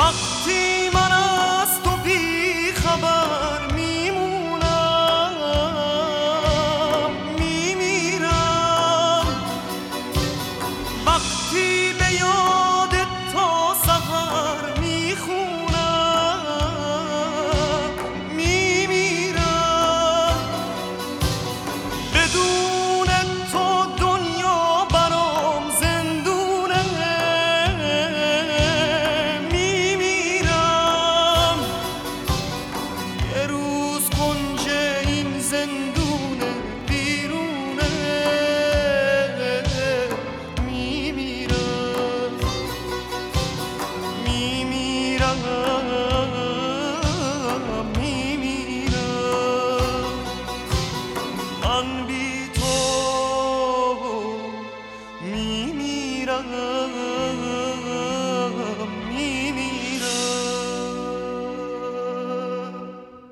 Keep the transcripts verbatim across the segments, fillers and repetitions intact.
وقتی من از تو بی خبر میمونم میمیرم، وقتی به یاد تا سحر میخونم میمیرم، بدون تو دنیا برام زندونه میمیرم، یه روز کنج این زندونه بیرونه میمیرم میمیرم میمیرم، من بی تو میمیرم میمیرم.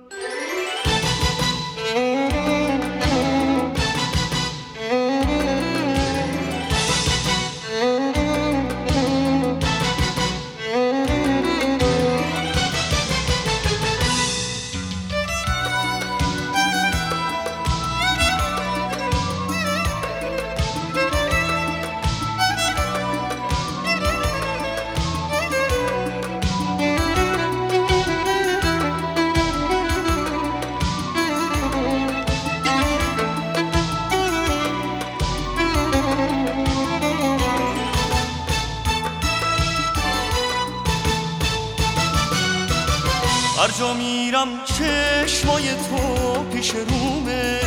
هر جا میرم چشمای تو پیش رومه،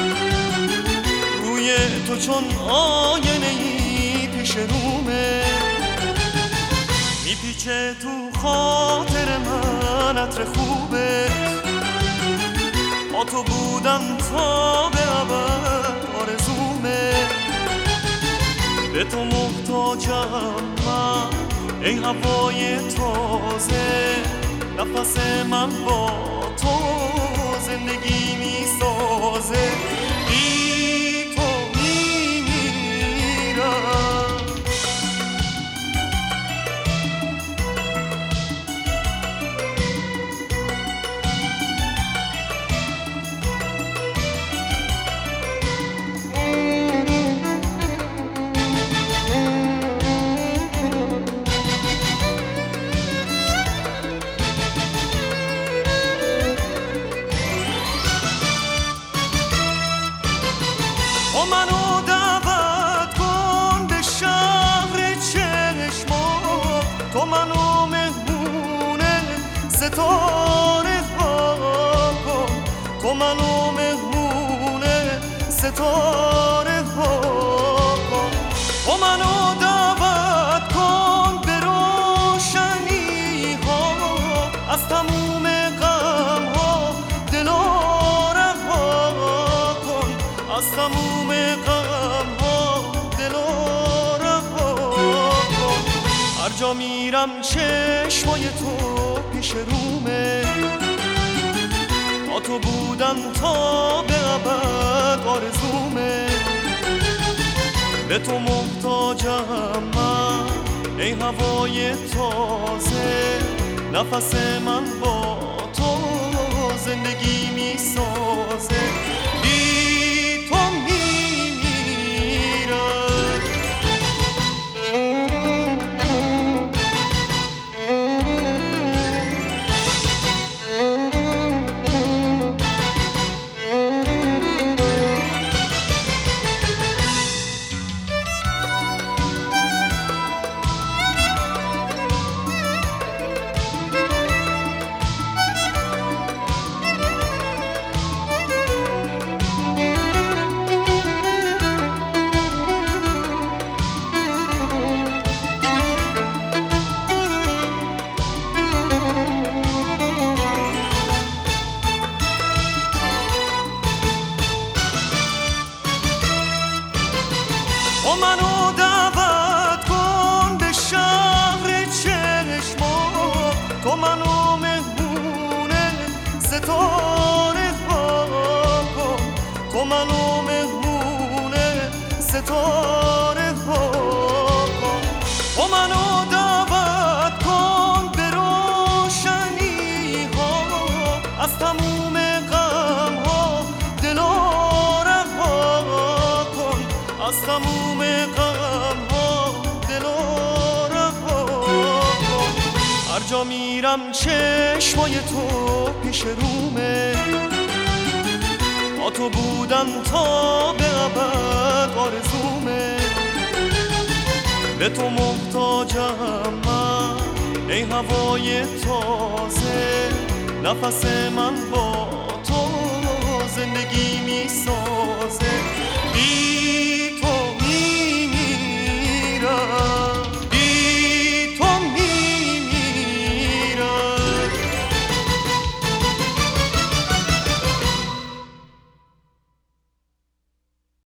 روی تو چون آینه ای پیش رومه، میپیچه تو خاطر من عطر خوبه، با تو بودم تا به ابد آرزومه، به تو محتاجم من ای هوای تازه، نفس من با تو زندگی میسازه، بی تو میمیرم. تو منو دعوت کن به شهر چشما، تو منو مهمون ستاره ها کن، تو منو مهمون ستاره ها کن، تو منو دعوت کن به روشنی ها، از تموم غم ها دلا رها کن، از تموم غم ها دلا رها کن. هر جا میرم چشمای تو پیش رومه، با تو بودم تا به ابد آرزومه، به تو محتاجم من ای هوای تازه، نفس من با تو زندگی میسازه، بی تو میمیرم. تو منو دعوت کن به شهر چشما، تو منو مهمون ستاره ها کن، تو منو مهمون ستاره ها کن، تو منو دعوت کن به جا میرم چشمای تو پیش رومه، با تو بودم تا به ابد آرزومه. به تو محتاجم من ای هوای تازه، نفس من با تو زندگی میسازه.